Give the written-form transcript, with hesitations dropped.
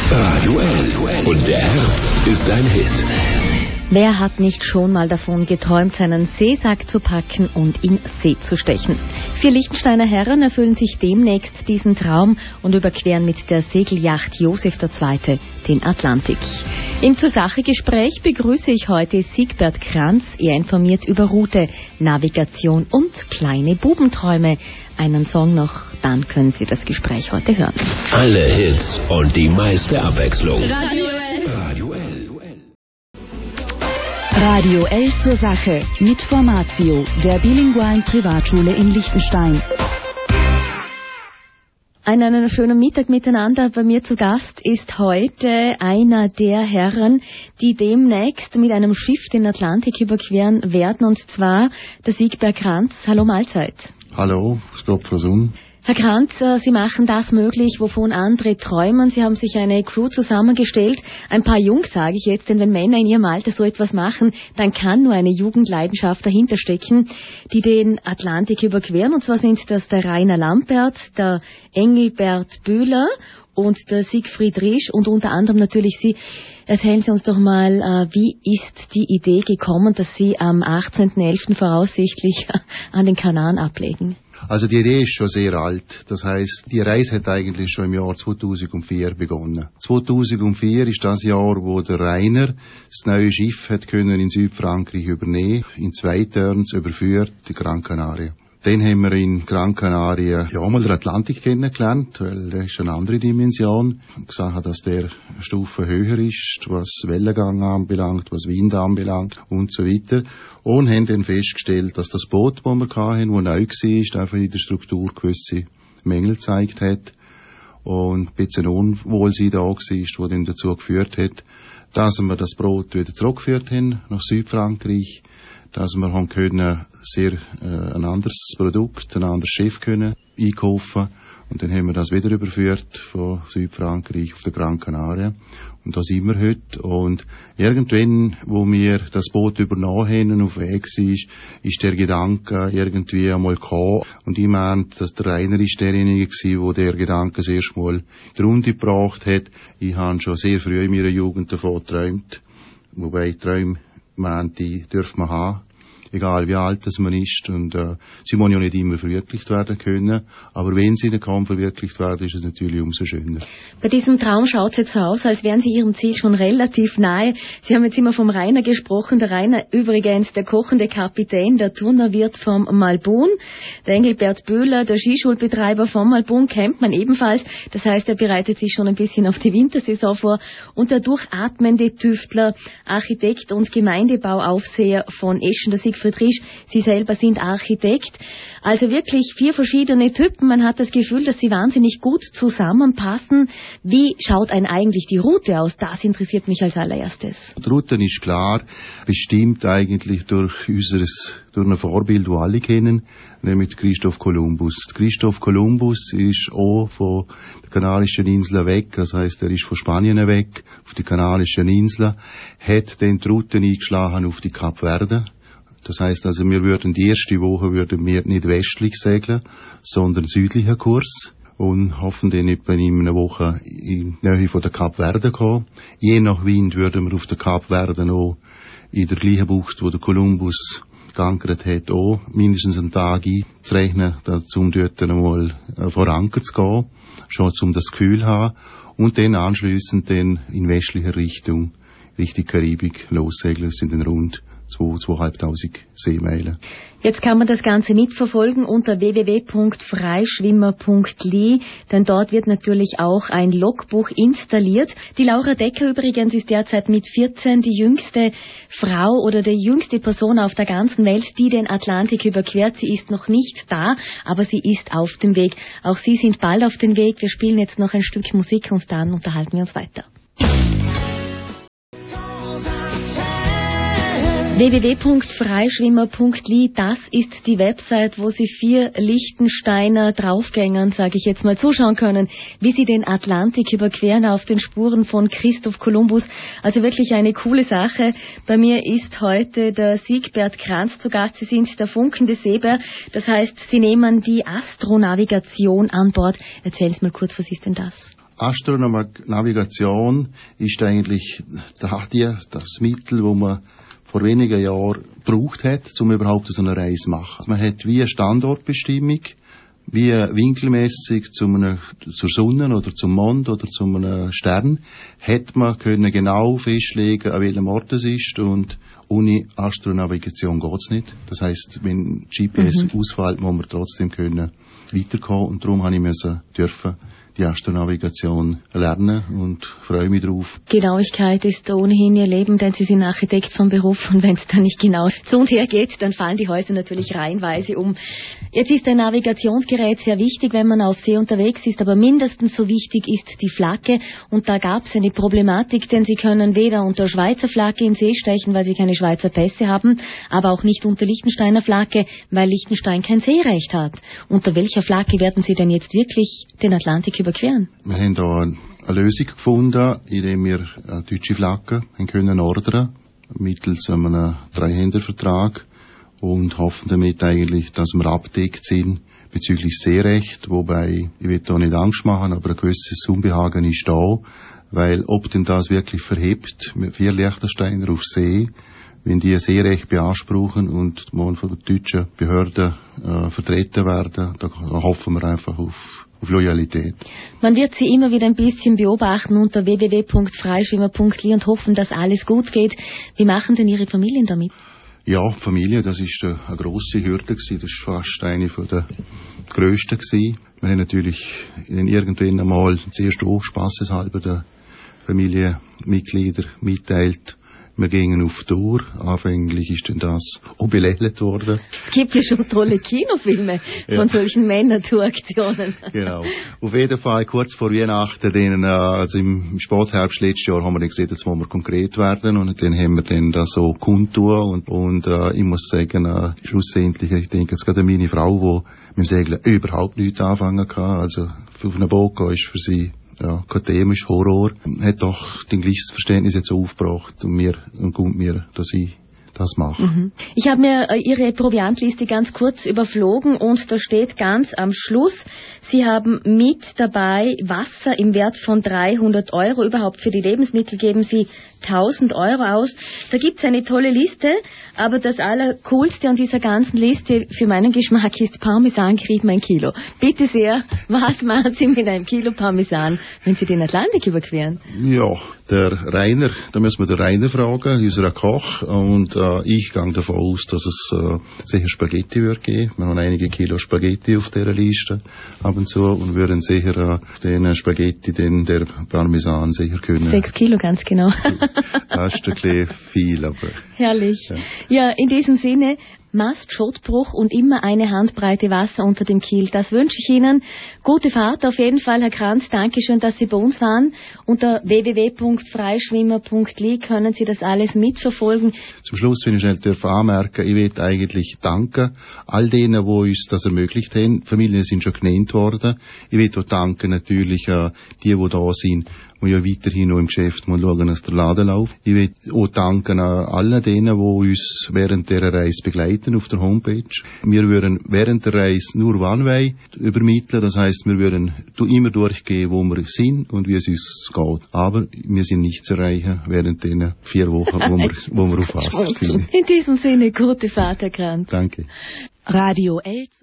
Radio L. Und der Herbst ist ein Hit. Wer hat nicht schon mal davon geträumt, seinen Seesack zu packen und in See zu stechen? 4 Liechtensteiner Herren erfüllen sich demnächst diesen Traum und überqueren mit der Segelyacht Josef II. Den Atlantik. Im Zur-Sache-Gespräch begrüße ich heute Siegbert Kranz. Er informiert über Route, Navigation und kleine Bubenträume. Einen Song noch, dann können Sie das Gespräch heute hören. Alle Hits und die meiste Abwechslung. Radio L. Radio L. Radio L zur Sache mit Formatio, der bilingualen Privatschule in Liechtenstein. Einen schönen Mittag miteinander. Bei mir zu Gast ist heute einer der Herren, die demnächst mit einem Schiff den Atlantik überqueren werden, und zwar der Siegbert Kranz. Hallo, Mahlzeit. Hallo, Stopp für Sonn. Herr Kranz, Sie machen das möglich, wovon andere träumen. Sie haben sich eine Crew zusammengestellt. Ein paar Jungs, sage ich jetzt, denn wenn Männer in ihrem Alter so etwas machen, dann kann nur eine Jugendleidenschaft dahinter stecken, die den Atlantik überqueren. Und zwar sind das der Rainer Lampert, der Engelbert Bühler und der Siegfried Risch und unter anderem natürlich Sie. Erzählen Sie uns doch mal, wie ist die Idee gekommen, dass Sie am 18.11. voraussichtlich an den Kanaren ablegen? Also die Idee ist schon sehr alt. Das heißt, die Reise hat eigentlich schon im Jahr 2004 begonnen. 2004 ist das Jahr, wo der Rainer das neue Schiff hat können in Südfrankreich übernehmen, in 2 Turns überführt, die Gran Canaria. Dann haben wir in Gran Canaria mal den Atlantik kennengelernt, weil der ist eine andere Dimension. Gesagt, dass der eine Stufe höher ist, was Wellengang anbelangt, was Wind anbelangt und so weiter. Und haben dann festgestellt, dass das Boot, das wir hatten, das neu war, einfach in der Struktur gewisse Mängel gezeigt hat. Und ein bisschen Unwohlsein da war, das dann dazu geführt hat, dass wir das Boot wieder zurückgeführt haben nach Südfrankreich, dass wir haben können ein anderes Produkt, ein anderes Schiff können einkaufen. Und dann haben wir das wieder überführt von Südfrankreich auf der Gran Canaria. Und da sind wir heute. Und irgendwann, wo wir das Boot übernommen haben und auf dem Weg war, ist der Gedanke irgendwie einmal gekommen. Und ich meinte, dass der Rainer ist derjenige war, der Gedanke das erste Mal in die Runde gebracht hat. Ich habe schon sehr früh in meiner Jugend davon geträumt. Wobei Träume meinte ich, dürfen wir haben. Egal wie alt man ist, und sie wollen ja nicht immer verwirklicht werden können, aber wenn sie dann kann verwirklicht werden, ist es natürlich umso schöner. Bei diesem Traum schaut es jetzt so aus, als wären Sie Ihrem Ziel schon relativ nahe. Sie haben jetzt immer vom Rainer gesprochen, der Rainer übrigens der kochende Kapitän, der Turnerwirt vom Malbun, der Engelbert Böhler, der Skischulbetreiber vom Malbun, kennt man ebenfalls, das heißt, er bereitet sich schon ein bisschen auf die Wintersaison vor, und der durchatmende Tüftler, Architekt und Gemeindebauaufseher von Eschen, der Siegfried Risch, Sie selber sind Architekt. Also wirklich 4 verschiedene Typen. Man hat das Gefühl, dass sie wahnsinnig gut zusammenpassen. Wie schaut eigentlich die Route aus? Das interessiert mich als allererstes. Die Route ist klar bestimmt eigentlich durch ein Vorbild, das alle kennen, nämlich Christoph Kolumbus. Christoph Kolumbus ist auch von den Kanarischen Inseln weg, das heisst, er ist von Spanien weg, auf die Kanarischen Inseln, hat dann die Route eingeschlagen auf die Kap Verde. Das heisst also, die erste Woche würden wir nicht westlich segeln, sondern südlicher Kurs. Und hoffen dann etwa in einer Woche in die Nähe von der Kap Verde kommen. Je nach Wind würden wir auf der Kap Verde auch in der gleichen Bucht, wo der Kolumbus geankert hat, auch mindestens einen Tag einzurechnen, um dort einmal vor Anker zu gehen, schon um das Gefühl zu haben. Und dann anschliessend dann in westlicher Richtung Karibik lossegeln. Das sind dann rund 2.500 Seemeilen. Jetzt kann man das Ganze mitverfolgen unter www.freischwimmer.li, denn dort wird natürlich auch ein Logbuch installiert. Die Laura Decker übrigens ist derzeit mit 14 die jüngste Frau oder die jüngste Person auf der ganzen Welt, die den Atlantik überquert. Sie ist noch nicht da, aber sie ist auf dem Weg. Auch Sie sind bald auf dem Weg. Wir spielen jetzt noch ein Stück Musik und dann unterhalten wir uns weiter. www.freischwimmer.li, das ist die Website, wo Sie 4 Liechtensteiner Draufgängern, sage ich jetzt mal, zuschauen können, wie sie den Atlantik überqueren auf den Spuren von Christoph Kolumbus. Also wirklich eine coole Sache. Bei mir ist heute der Siegbert Kranz zu Gast. Sie sind der funkende Seebär. Das heißt, Sie nehmen die Astronavigation an Bord. Erzählen Sie mal kurz, was ist denn das? Astronavigation ist eigentlich das Mittel, das man vor wenigen Jahren gebraucht hat, um überhaupt so eine Reise zu machen. Man hat wie eine Standortbestimmung, wie eine Winkelmessung zur Sonne oder zum Mond oder zu einem Stern, hat man können genau festlegen, an welchem Ort es ist, und ohne Astronavigation geht's nicht. Das heisst, wenn GPS ausfällt, muss man trotzdem können weiterkommen, und darum habe ich dürfen die Astronavigation lernen und freue mich drauf. Genauigkeit ist ohnehin Ihr Leben, denn Sie sind Architekt vom Beruf, und wenn es dann nicht genau zu und her geht, dann fallen die Häuser natürlich reihenweise um. Jetzt ist ein Navigationsgerät sehr wichtig, wenn man auf See unterwegs ist, aber mindestens so wichtig ist die Flagge, und da gab es eine Problematik, denn Sie können weder unter Schweizer Flagge in See stechen, weil Sie keine Schweizer Pässe haben, aber auch nicht unter Liechtensteiner Flagge, weil Liechtenstein kein Seerecht hat. Unter welcher Flagge werden Sie denn jetzt wirklich den Atlantik überqueren? Wir haben da eine Lösung gefunden, indem wir eine deutsche Flagge können ordern, mittels einem Dreihändervertrag, und hoffen damit eigentlich, dass wir abgedeckt sind bezüglich Seerecht, wobei, ich will da nicht Angst machen, aber ein gewisses Unbehagen ist da, weil ob denn das wirklich verhebt, 4 Liechtensteiner auf See, wenn die Seerecht beanspruchen und von den deutschen Behörden vertreten werden, da hoffen wir einfach auf Loyalität. Man wird Sie immer wieder ein bisschen beobachten unter www.freischwimmer.li und hoffen, dass alles gut geht. Wie machen denn Ihre Familien damit? Ja, Familie, das ist eine grosse Hürde gewesen. Das ist fast eine der grössten gewesen. Wir haben natürlich irgendwann einmal zuerst auch spasseshalber den Familienmitgliedern mitteilt, wir gingen auf Tour. Anfänglich ist dann das auch belächelt worden. Es gibt ja schon tolle Kinofilme von solchen Männertour-Aktionen. Genau. Auf jeden Fall kurz vor Weihnachten, also im Spätherbst letztes Jahr, haben wir dann gesehen, jetzt wollen wir konkret werden, und dann haben wir dann das so kundtun, und ich muss sagen, schlussendlich, ich denke jetzt gerade an meine Frau, die mit dem Segeln überhaupt nichts anfangen kann. Also auf einem Boot gehen ist für sie kein Thema, ist Horror. Hat doch den gleiches Verständnis jetzt aufgebracht und mir, dass ich das mache. Ich habe mir Ihre Proviantliste ganz kurz überflogen, und da steht ganz am Schluss, Sie haben mit dabei Wasser im Wert von 300 €. Überhaupt für die Lebensmittel geben Sie 1.000 € aus. Da gibt's eine tolle Liste, aber das Allercoolste an dieser ganzen Liste für meinen Geschmack ist Parmesan-Grieben 1 Kilo. Bitte sehr, was machen Sie mit einem Kilo Parmesan, wenn Sie den Atlantik überqueren? Ja, der Rainer, da müssen wir den Rainer fragen, unser Koch, und ich gehe davon aus, dass es sicher Spaghetti wird geben. Wir haben einige Kilo Spaghetti auf dieser Liste ab und zu, und würden sicher den Spaghetti, der Parmesan sicher können. 6 Kilo, ganz genau. Das ist ein bisschen viel, aber... Herrlich. Ja, in diesem Sinne, Mast, Schottbruch und immer eine Handbreite Wasser unter dem Kiel. Das wünsche ich Ihnen. Gute Fahrt auf jeden Fall, Herr Kranz. Dankeschön, dass Sie bei uns waren. Unter www.freischwimmer.li können Sie das alles mitverfolgen. Zum Schluss, wenn ich schnell anmerken, ich will eigentlich danken all denen, die uns das ermöglicht haben. Familien sind schon genannt worden. Ich will auch danken natürlich die da sind, die ja weiterhin noch im Geschäft mal schauen, dass der Laden läuft. Ich will auch danken an allen denen, die uns während dieser Reise begleiten auf der Homepage. Wir würden während der Reise nur One-Way übermitteln. Das heisst, wir würden immer durchgehen, wo wir sind und wie es uns geht. Aber wir sind nicht zu erreichen während den 4 Wochen, wo wir auf Wasser sind. In diesem Sinne, gute Fahrt, Herr Kranz. Danke. Radio Elz.